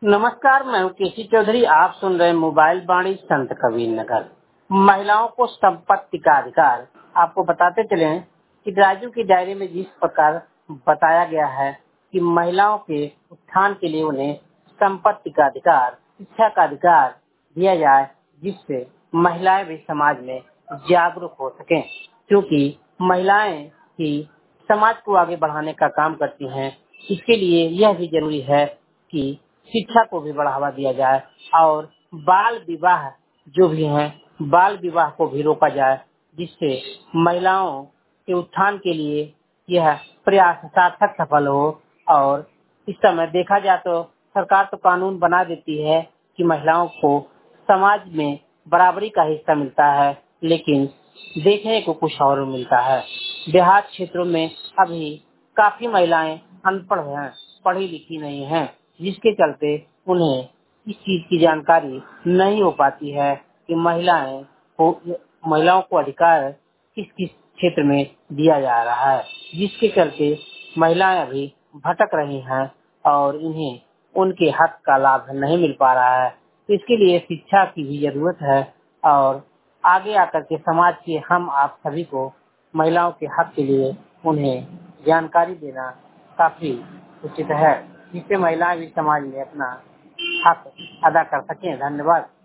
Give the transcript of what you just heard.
नमस्कार, मैं हूँ केसी चौधरी। आप सुन रहे हैं मोबाइल बाणी संत कबीर नगर। महिलाओं को संपत्ति का अधिकार। आपको बताते चले कि राजू की डायरी में जिस प्रकार बताया गया है कि महिलाओं के उत्थान के लिए उन्हें संपत्ति का अधिकार, शिक्षा का अधिकार दिया जाए, जिससे महिलाएं भी समाज में जागरूक हो सकें, क्योंकि महिलाएं ही समाज को आगे बढ़ाने का काम करती हैं। इसके लिए यह भी जरूरी है कि शिक्षा को भी बढ़ावा दिया जाए और बाल विवाह जो भी है, बाल विवाह को भी रोका जाए, जिससे महिलाओं के उत्थान के लिए यह प्रयास सार्थक सफल हो। और इस समय देखा जाए तो सरकार तो कानून बना देती है कि महिलाओं को समाज में बराबरी का हिस्सा मिलता है, लेकिन देखने को कुछ और मिलता है। देहात क्षेत्रों में अभी काफी महिलाएं अनपढ़ हैं, पढ़ी लिखी नहीं हैं, जिसके चलते उन्हें इस चीज की जानकारी नहीं हो पाती है कि महिलाओं को अधिकार किस किस क्षेत्र में दिया जा रहा है, जिसके चलते महिलाएं अभी भटक रही हैं और इन्हें उनके हक का लाभ नहीं मिल पा रहा है। तो इसके लिए शिक्षा की भी जरूरत है और आगे आकर के समाज के हम आप सभी को महिलाओं के हक के लिए उन्हें जानकारी देना काफी उचित है, जिससे महिलाएं भी समाज में अपना हक अदा कर सकें। धन्यवाद।